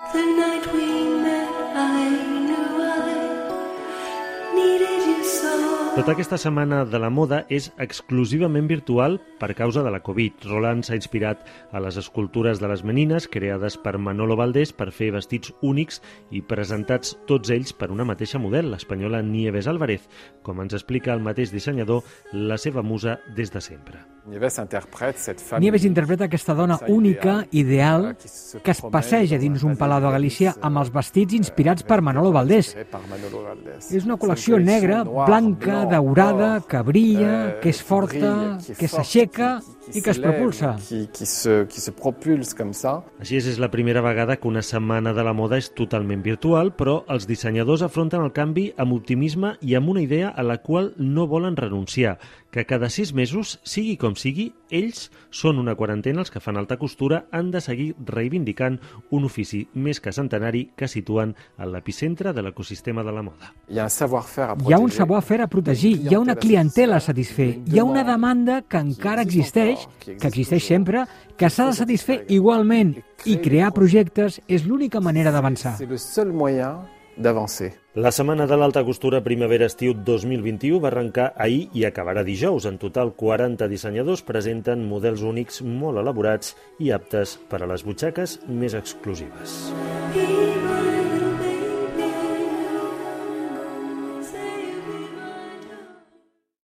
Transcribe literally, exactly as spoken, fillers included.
The night we met, I knew I needed you so. Tota aquesta setmana de la moda és exclusivament virtual per causa de la Covid. Roland s'ha inspirat a les escultures de les menines creades per Manolo Valdés per fer vestits únics i presentats tots ells per una mateixa model, l'espanyola Nieves Álvarez. Com ens explica el mateix dissenyador, la seva musa des de sempre. Nieves interpreta aquesta dona única, ideal, que es passeja dins un palau de Galícia amb els vestits inspirats per Manolo Valdés. És una col·lecció negra, blanca, daurada, que brilla, que és forta, que s'aixeca i que es propulsa. Així és, és la primera vegada que una setmana de la moda és totalment virtual, però els dissenyadors afronten el canvi amb optimisme i amb una idea a la qual no volen renunciar, que cada sis mesos, sigui com sigui, ells són una quarantena els que fan alta costura, han de seguir reivindicant un ofici més que centenari que situen a l'epicentre de l'ecosistema de la moda. Hi ha un savoir-faire a protegir, hi ha una clientela a satisfer, hi ha una demanda que encara existeix, que existeix sempre, que s'ha de satisfer igualment, i crear projectes és l'única manera d'avançar. La setmana de l'alta costura primavera-estiu dos mil vint-i-u va arrencar ahir i acabarà dijous. En total, quaranta dissenyadors presenten models únics molt elaborats i aptes per a les butxaques més exclusives.